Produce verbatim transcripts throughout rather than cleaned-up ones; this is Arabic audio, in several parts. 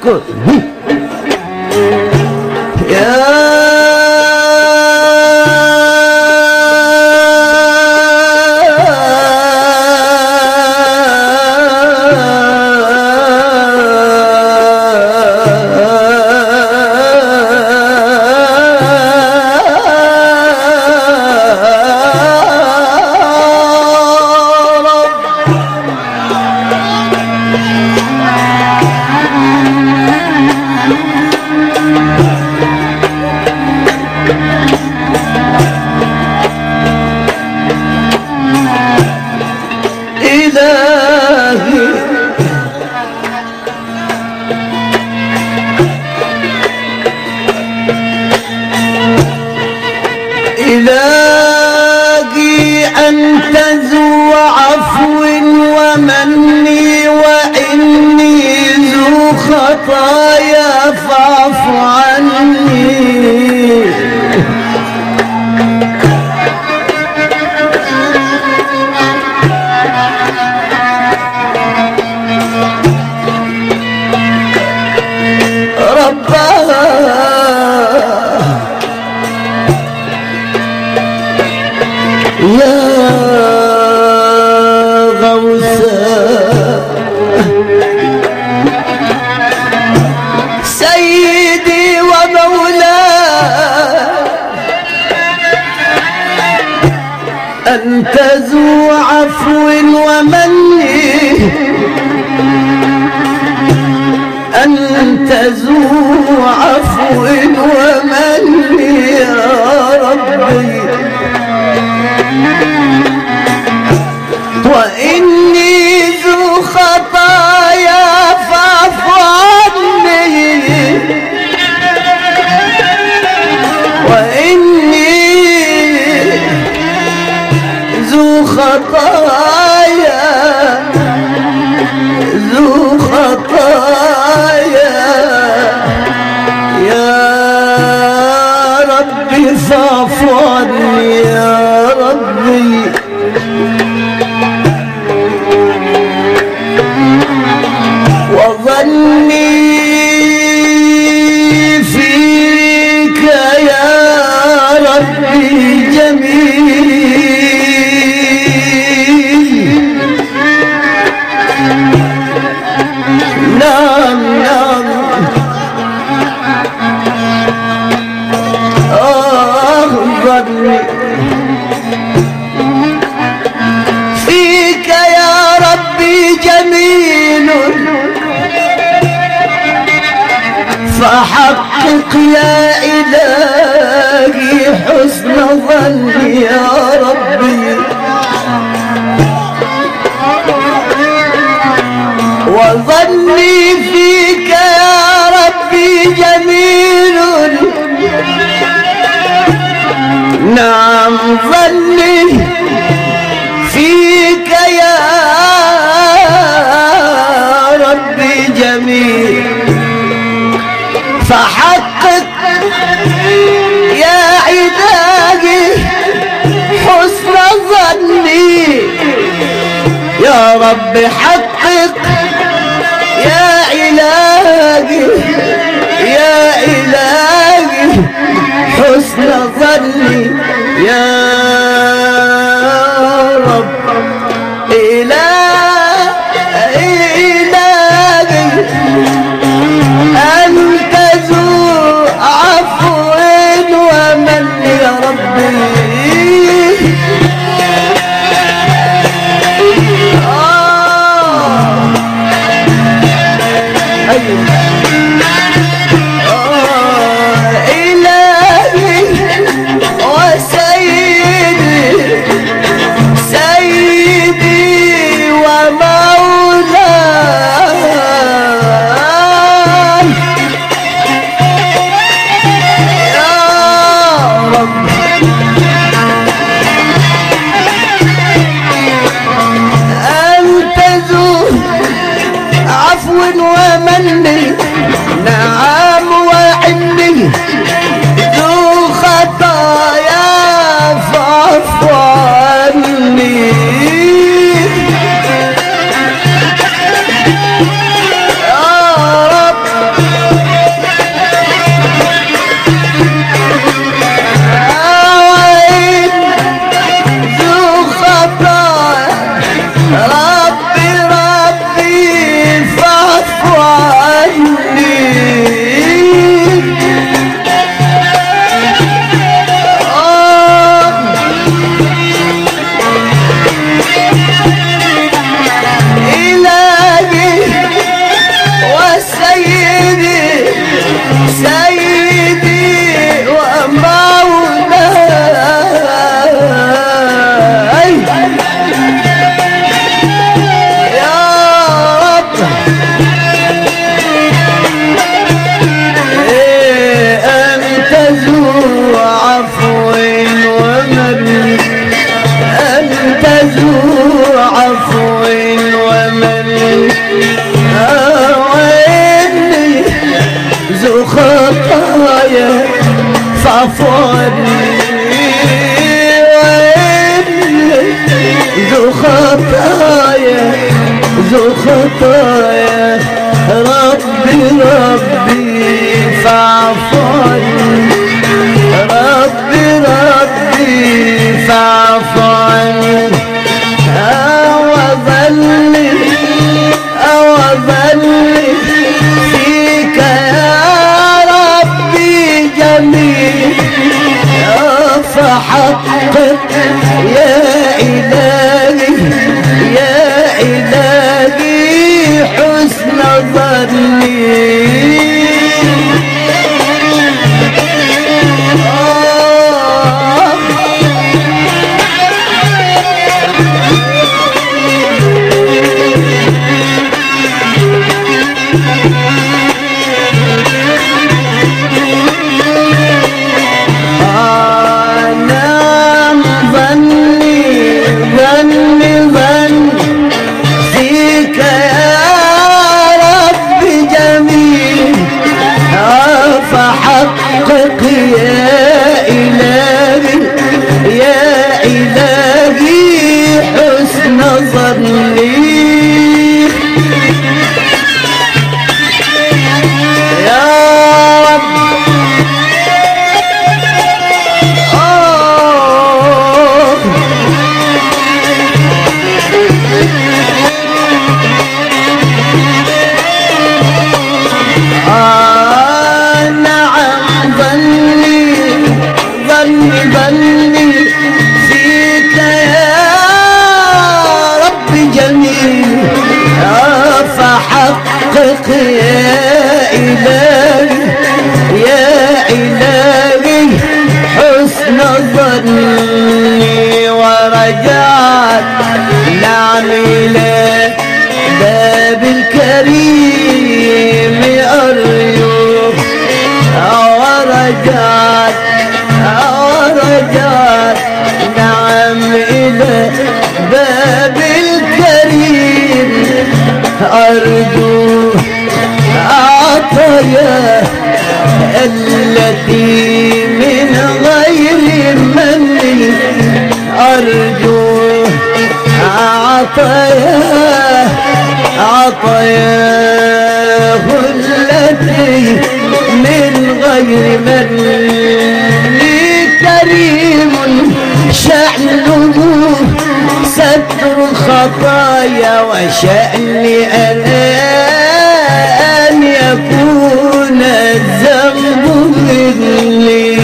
اذكرني يا إلهي أنت ذو عفو ومني وإني ذو خطايا فاعف عني يا غوثا سيدي ومولاي أنت ذو عفو ومني أنت ذو عفو ومني يا ربي وإني ذو خطايا فاعف عني وإني ذو خطايا ذو خطايا يا ربي فاعف عني يا ربي وظني فيك يا ربي جميل نعم نعم آه ظني فيك يا ربي جميل فحقق يا إلهي حسن ظني يا ربي وظني فيك يا ربي جميل نعم ظني فيك يا ربي جميل فحقق يا عبادي حسن ظني يا رب حقق يا إلهي يا إلهي حسن ظني يا رب إلهي إلهي أنت ذو عفو ومن يا ربي آه أيوه آه إلهي وسيدي سيدي ومولاي يا رب أنت ذو عفو ومني نعم وعني ذو خطايا فاعف عني يا رب عفو ومن وإني ذو خطايا فاعف عني وإني ذو خطايا ذو خطايا ربي ربي فاعف عني ربي ربي فاعف عني أوظلي أوظلي فيك يا ربي جميل فحقق يا إلهي يا إلهي حسن ظني فحقق يا إلهي يا إلهي حسن ظني يا رب ظني فيك يا رب جميل فحقق يا إلهي يا إلهي حسن ظني ورجعت نعم إلى باب الكريم أرجو ورجعت ورجعت نعم إلى باب الكريم أرجو عطايا التي من غير مني أرجو عطايا عطاياه التي من غير مني كريم شأنه ستر الخطايا وشأني أنا أن يكون الذنب مني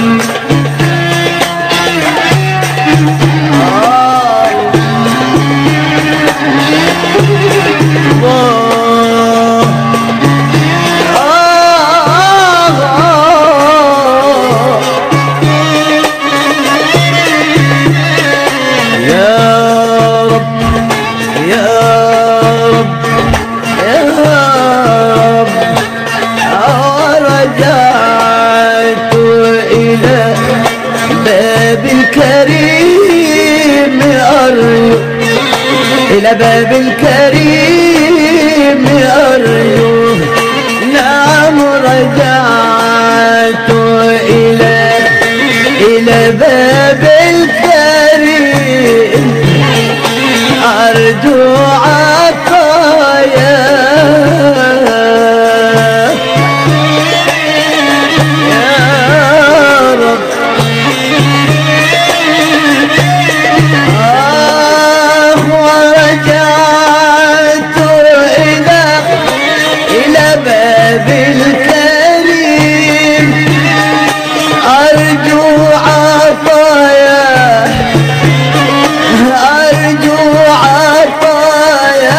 الكريم أرجو إلى باب الكريم أرجو نعم رجعت إلى إلى باب الكريم أرجو عطايا بالكريم أرجو عطايا أرجو عطايا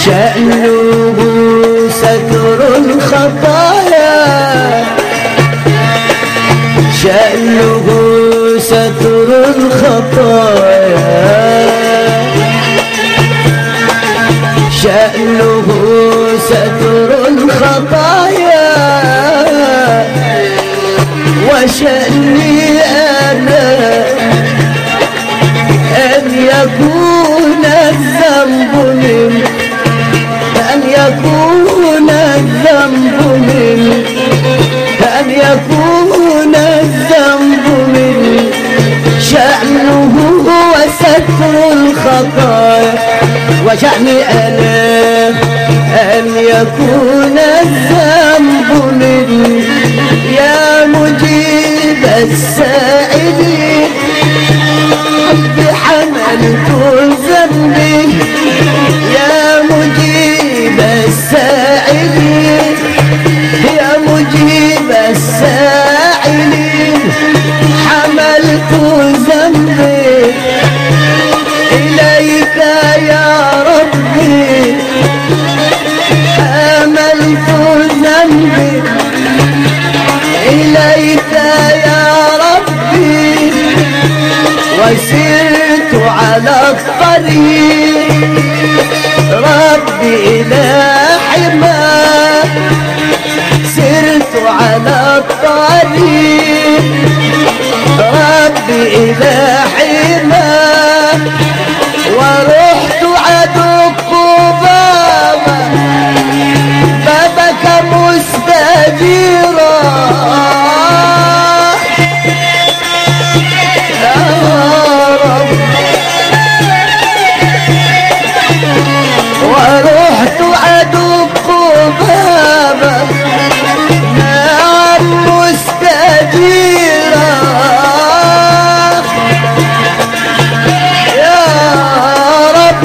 شأنه ستر الخطايا شأنه ستر الخطايا شأنه ستر الخطايا وشأني أنا أن يكون الذنب مني أن يكون الذنب مني أن يكون الذنب مني شأنه هو ستر الخطايا وشأني أنا أن يكون الذنب مني يا مجيب السائلين بحملت ذنبي يا مجيب السائلين يا مجيب السائلين حملت ذنبي إليك يا ربي حملت ذنبي إليك يا ربي وسرت على الطريق ربي إلى حماك سرت على الطريق ربي إلى حماك ورحت أدق بابا بابك مستجيرا ورحت أدق بابك نعم مستجيرا يا رب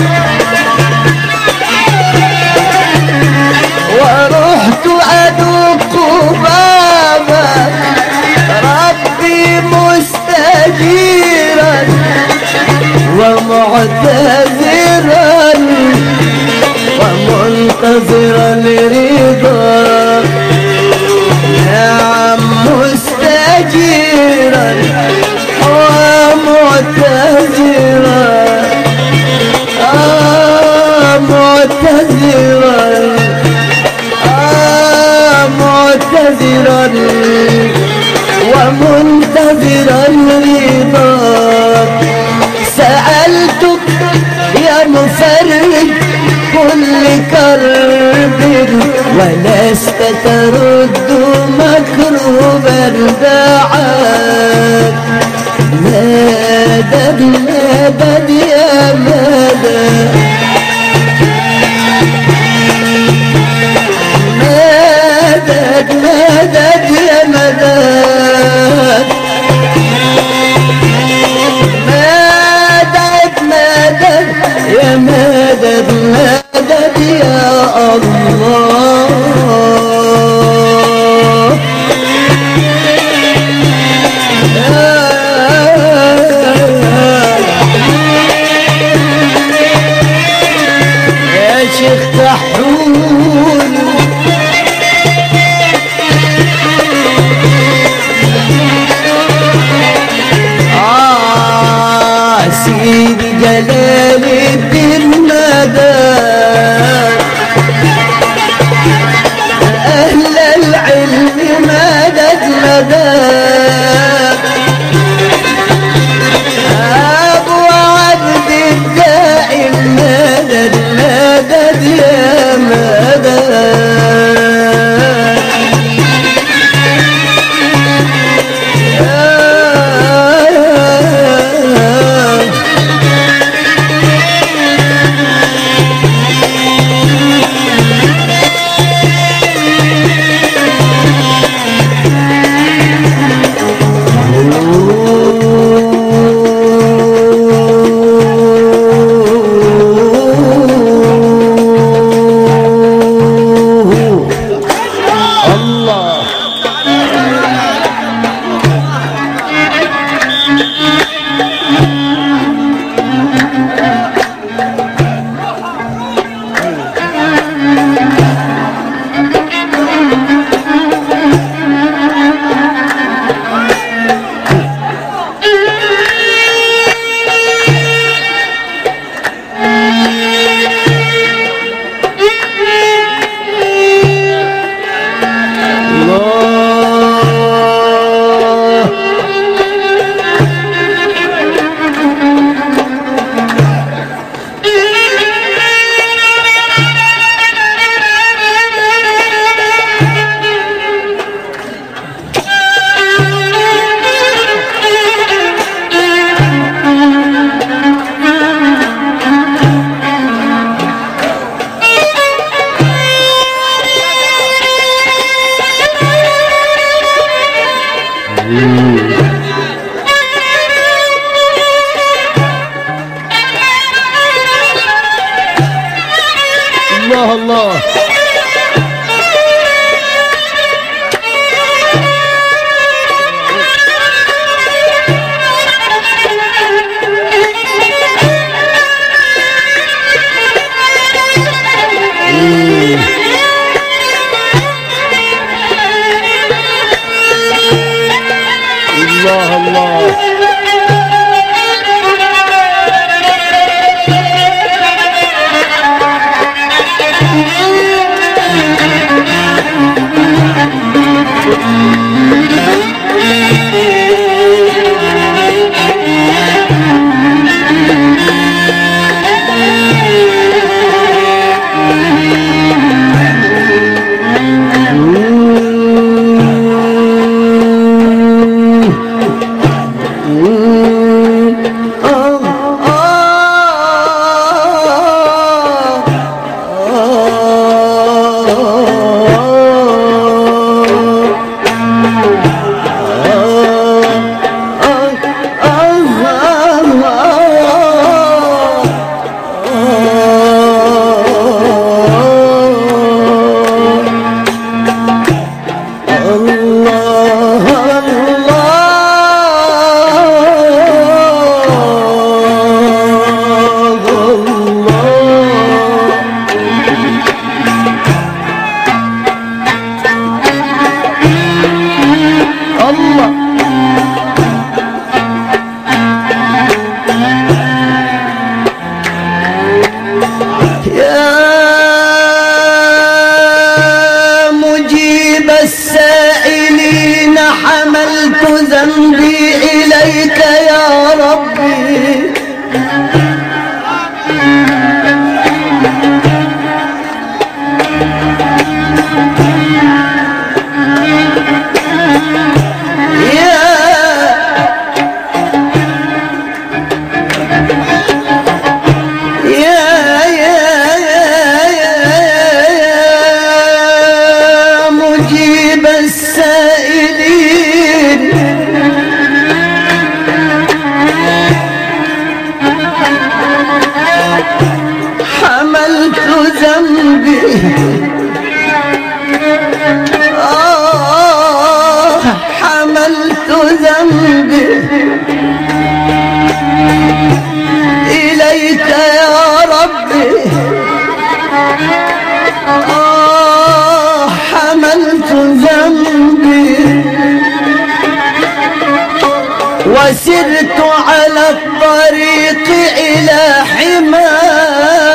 ورحت أدق بابك ربي مستجيرا ومعتذرا ومنتظرا لرضاك نعم مستجيرا ومعتذرا آه معتذرا آه معتذرا ومنتظرا رضاك سألتك يا مفرج كل كرب ولست ترد مكروبا دعاك مدد مدد يا مدد مدد مدد يا مدد مدد مدد يا مدد مدد يا الله يا شيخ كحول آه سيدي جلال الدين مدد أهل العلم مدد مدد أبو عبد الدائم مدد مدد يا مدد الله الله الله الله ذنبي إليك يا ربي آه حملت ذنبي إليك يا ربي آه حملت ذنبي وسرت على الطريق إلى حماك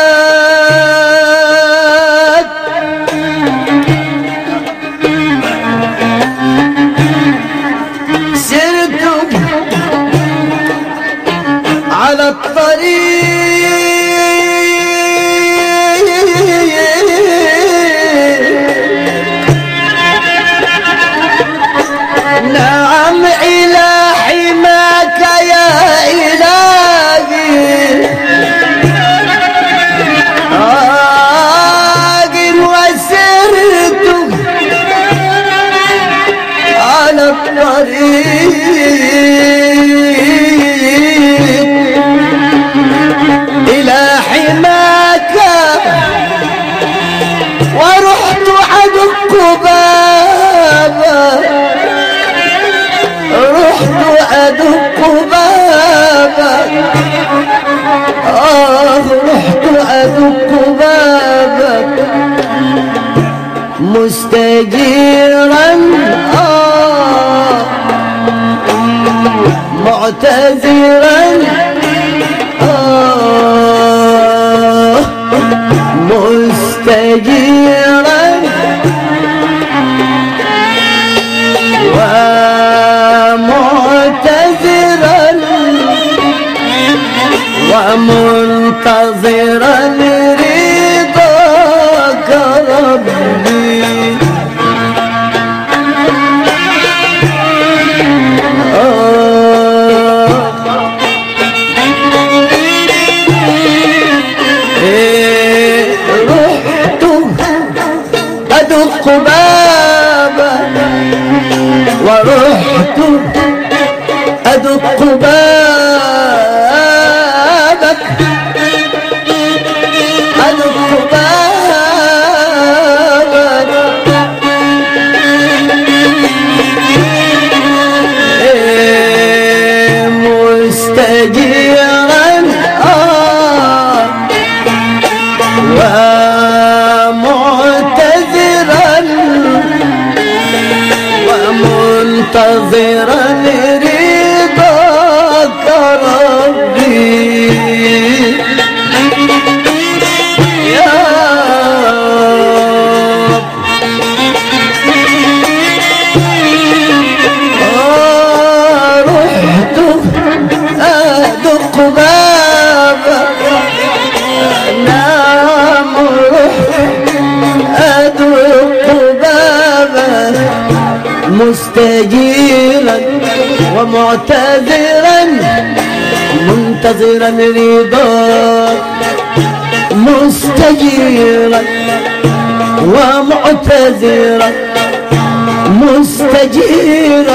على الطريق نعم إلى حماك يا إلهي آج وسرت على الطريق إلى حماك ورحت أدق بابك رحت أدق بابك آه رحت أدق بابك مستجيرا آه معتذرا مستجيرا ومعتذرا ومنتظرا رضاك ربي أدق بابك ورحت أدق بابك أدق بابك معتذرا ومنتظرا رضاك ربي يا رب. آه رحت أدق بابك نام رحت أدق بابك مستجيرا ومعتذرا منتظرا رضاك مستجيرا ومعتذرا مستجيرا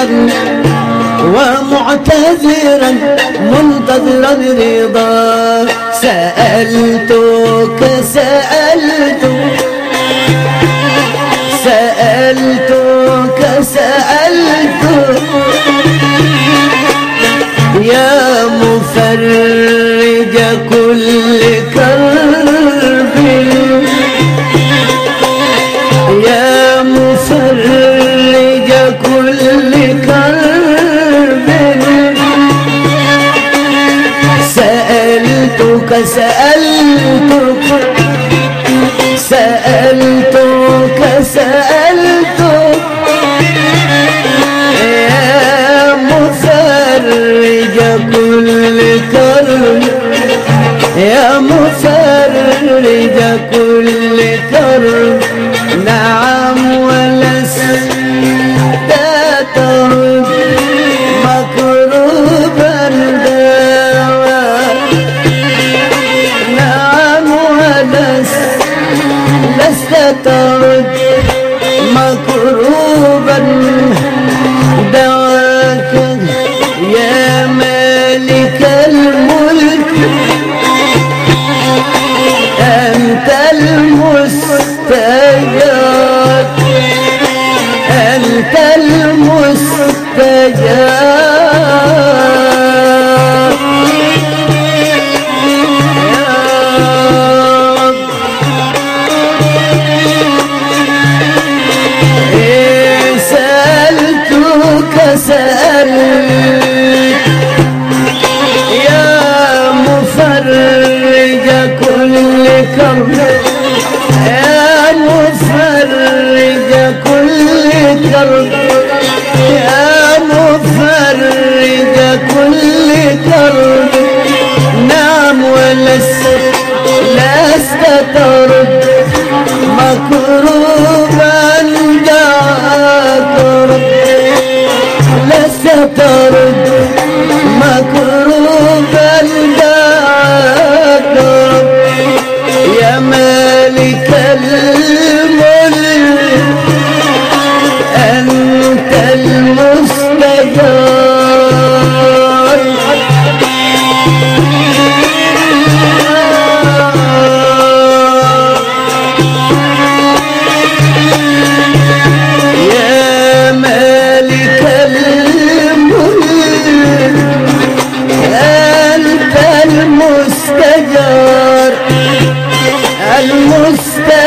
ومعتذرا منتظرا رضاك. سألتك سألتك سألتك سألتك يا مفرج كل كرب يا مفرج كل كرب سألتك سألتك سألتك سألتك يا مفرج كل كرب يا مفرج كل كرب. نعم ولست ترد مكروبا دواء نعم ولست لست ترد مكروبا دواك يا مالك الملك أنت المستجاب أنت المستجاب يا رب. إيه سألتك سألت يا مفرج كل كرب يا مفرج كل كرب يا مفرج كل كرب. نعم ولست لست ترد مكروبا دعاك رب لست ترد مكروبا دعاك رب يا مالك الملك أنت المستجاب يا مالك الملك أنت المستجار المستجار